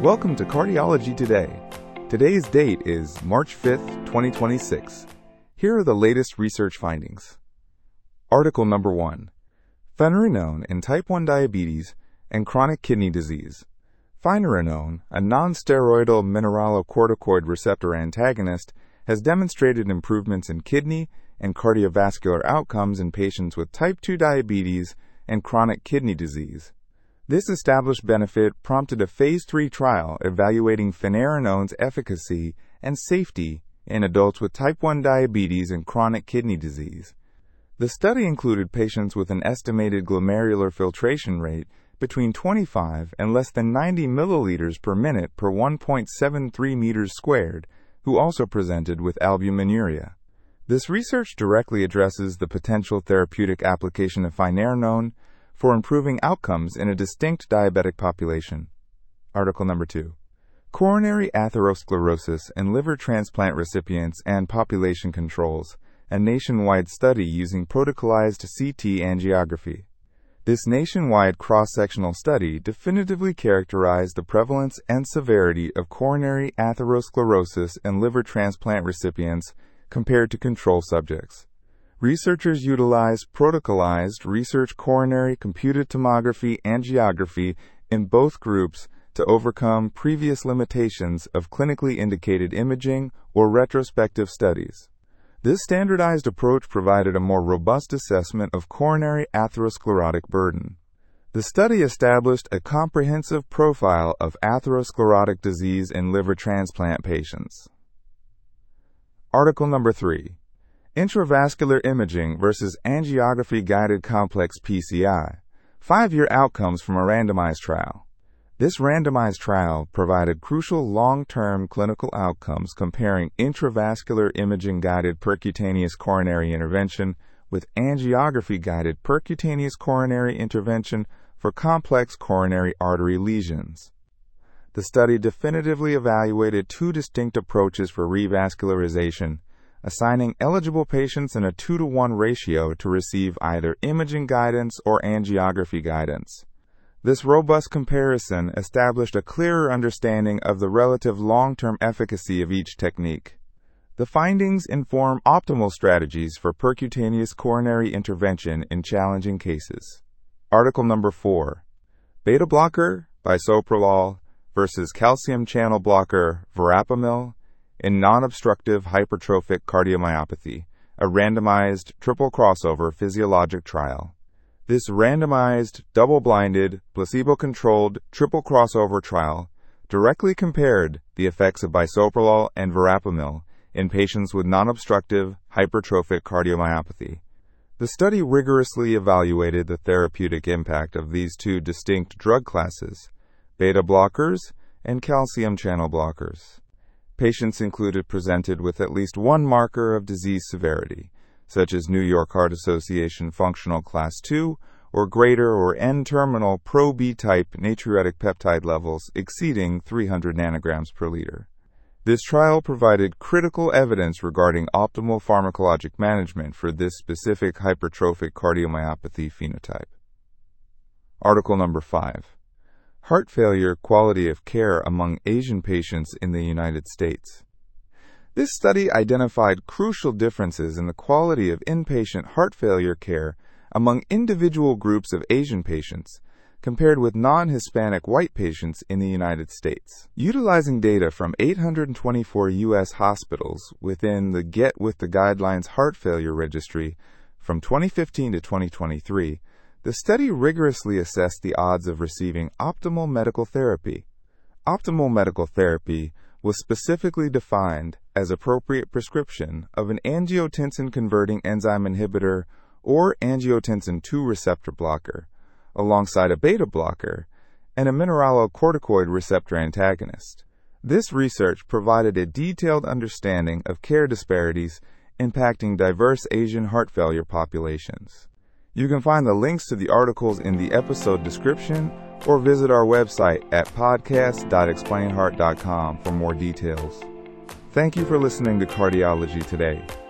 Welcome to Cardiology Today. Today's date is March 5th, 2026. Here are the latest research findings. Article number 1. Finerenone in type 1 diabetes and chronic kidney disease. Finerenone, a non-steroidal mineralocorticoid receptor antagonist, has demonstrated improvements in kidney and cardiovascular outcomes in patients with type 2 diabetes and chronic kidney disease. This established benefit prompted a Phase 3 trial evaluating finerenone's efficacy and safety in adults with type 1 diabetes and chronic kidney disease. The study included patients with an estimated glomerular filtration rate between 25 and less than 90 milliliters per minute per 1.73 meters squared, who also presented with albuminuria. This research directly addresses the potential therapeutic application of finerenone for improving outcomes in a distinct diabetic population. Article number 2. Coronary atherosclerosis in liver transplant recipients and population controls, a nationwide study using protocolized CT angiography. This nationwide cross-sectional study definitively characterized the prevalence and severity of coronary atherosclerosis in liver transplant recipients compared to control subjects. Researchers utilized protocolized research coronary computed tomography angiography in both groups to overcome previous limitations of clinically indicated imaging or retrospective studies. This standardized approach provided a more robust assessment of coronary atherosclerotic burden. The study established a comprehensive profile of atherosclerotic disease in liver transplant patients. Article number 3. Intravascular imaging versus angiography-guided complex PCI. 5-year outcomes from a randomized trial. This randomized trial provided crucial long-term clinical outcomes comparing intravascular imaging-guided percutaneous coronary intervention with angiography-guided percutaneous coronary intervention for complex coronary artery lesions. The study definitively evaluated two distinct approaches for revascularization, assigning eligible patients in a 2-to-1 ratio to receive either imaging guidance or angiography guidance. This robust comparison established a clearer understanding of the relative long-term efficacy of each technique. The findings inform optimal strategies for percutaneous coronary intervention in challenging cases. Article number 4. Beta blocker, bisoprolol, versus calcium channel blocker, verapamil, in non-obstructive hypertrophic cardiomyopathy, a randomized triple crossover physiologic trial. This randomized, double-blinded, placebo-controlled triple crossover trial directly compared the effects of bisoprolol and verapamil in patients with non-obstructive hypertrophic cardiomyopathy. The study rigorously evaluated the therapeutic impact of these two distinct drug classes, beta blockers and calcium channel blockers. Patients included presented with at least one marker of disease severity, such as New York Heart Association Functional Class II or greater or N-terminal pro-B-type natriuretic peptide levels exceeding 300 nanograms per liter. This trial provided critical evidence regarding optimal pharmacologic management for this specific hypertrophic cardiomyopathy phenotype. Article number 5. Heart failure quality of care among Asian patients in the United States. This study identified crucial differences in the quality of inpatient heart failure care among individual groups of Asian patients compared with non-Hispanic white patients in the United States. Utilizing data from 824 U.S. hospitals within the Get With the Guidelines Heart Failure Registry from 2015 to 2023, the study rigorously assessed the odds of receiving optimal medical therapy. Optimal medical therapy was specifically defined as appropriate prescription of an angiotensin-converting enzyme inhibitor or angiotensin II receptor blocker, alongside a beta blocker and a mineralocorticoid receptor antagonist. This research provided a detailed understanding of care disparities impacting diverse Asian heart failure populations. You can find the links to the articles in the episode description or visit our website at podcast.explainheart.com for more details. Thank you for listening to Cardiology Today.